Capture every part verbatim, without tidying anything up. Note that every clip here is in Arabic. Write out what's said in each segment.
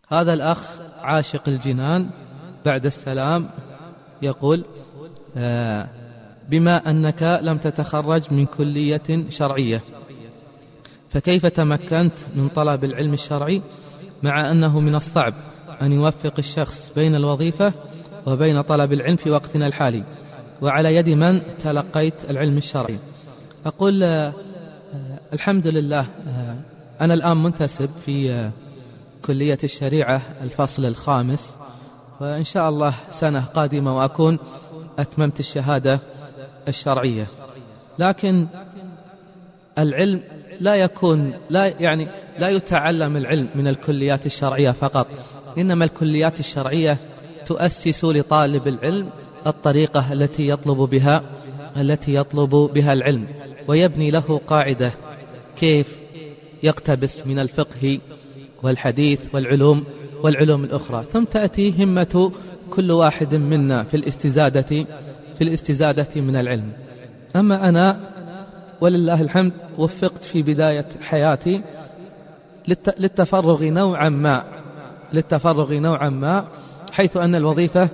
هذا الأخ عاشق الجنان بعد السلام يقول: آه بما أنك لم تتخرج من كلية شرعية، فكيف تمكنت من طلب العلم الشرعي، مع أنه من الصعب أن يوفق الشخص بين الوظيفة وبين طلب العلم في وقتنا الحالي، وعلى يد من تلقيت العلم الشرعي؟ أقول: آه الحمد لله، آه أنا الآن منتسب في آه كلية الشريعة الفصل الخامس، وإن شاء الله سنة قادمة وأكون أتممت الشهادة الشرعية. لكن العلم لا يكون لا يعني لا يتعلم العلم من الكليات الشرعية فقط، إنما الكليات الشرعية تؤسس لطالب العلم الطريقة التي يطلب بها التي يطلب بها العلم، ويبني له قاعدة كيف يقتبس من الفقه والحديث والعلوم والعلوم الأخرى، ثم تأتي همة كل واحد منا في الاستزادة في الاستزادة من العلم. أما أنا ولله الحمد وفقت في بداية حياتي للتفرغ نوعا ما للتفرغ نوعا ما حيث أن الوظيفة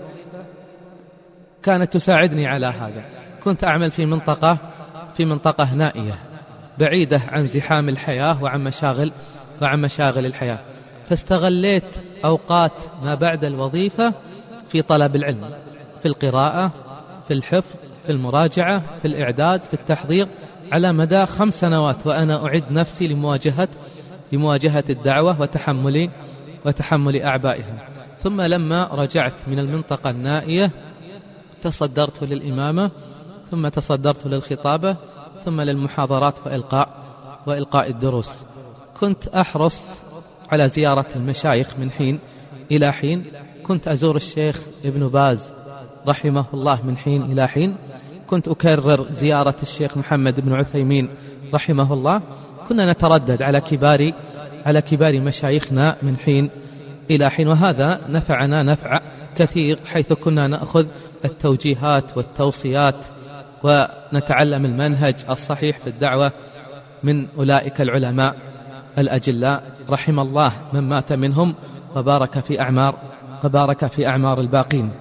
كانت تساعدني على هذا. كنت أعمل في منطقة في منطقة نائية بعيدة عن زحام الحياة وعن مشاغل وعن مشاغل الحياة، فاستغليت أوقات ما بعد الوظيفة في طلب العلم، في القراءة، في الحفظ، في المراجعة، في الإعداد، في التحضير، على مدى خمس سنوات وأنا أعد نفسي لمواجهة لمواجهة الدعوة وتحمل وتحمل أعبائها. ثم لما رجعت من المنطقة النائية تصدرت للإمامة، ثم تصدرت للخطابة، ثم للمحاضرات وإلقاء وإلقاء الدروس. كنت أحرص على زيارة المشايخ من حين إلى حين، كنت أزور الشيخ ابن باز رحمه الله من حين إلى حين، كنت أكرر زيارة الشيخ محمد بن عثيمين رحمه الله. كنا نتردد على كبار على كبار مشايخنا من حين إلى حين، وهذا نفعنا نفع كثير، حيث كنا نأخذ التوجيهات والتوصيات ونتعلم المنهج الصحيح في الدعوة من أولئك العلماء الأجلاء رحم الله من مات منهم وبارك في أعمار وبارك في أعمار الباقين.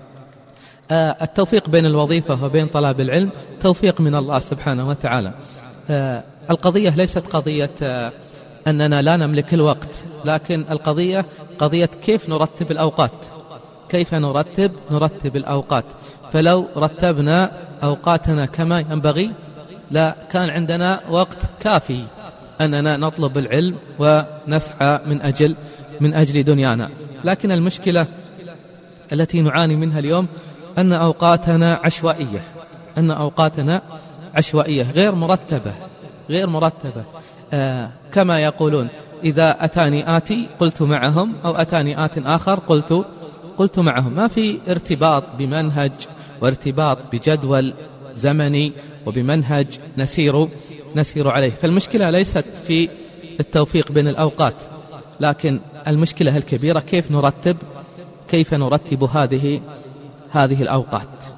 آه التوفيق بين الوظيفة وبين طلب العلم توفيق من الله سبحانه وتعالى. آه القضية ليست قضية آه أننا لا نملك الوقت، لكن القضية قضية كيف نرتب الأوقات كيف نرتب نرتب الأوقات. فلو رتبنا أوقاتنا كما ينبغي لا كان عندنا وقت كافي أننا نطلب العلم ونسعى من أجل من أجل دنيانا. لكن المشكلة التي نعاني منها اليوم أن أوقاتنا عشوائية أن أوقاتنا عشوائية غير مرتبة غير مرتبة آه كما يقولون: إذا أتاني آتي قلت معهم، أو أتاني آت آخر قلت قلت معهم. ما في ارتباط بمنهج وارتباط بجدول زمني وبمنهج نسير نسير عليه. فالمشكلة ليست في التوفيق بين الأوقات، لكن المشكلة الكبيرة كيف نرتب كيف نرتب هذه هذه الأوقات.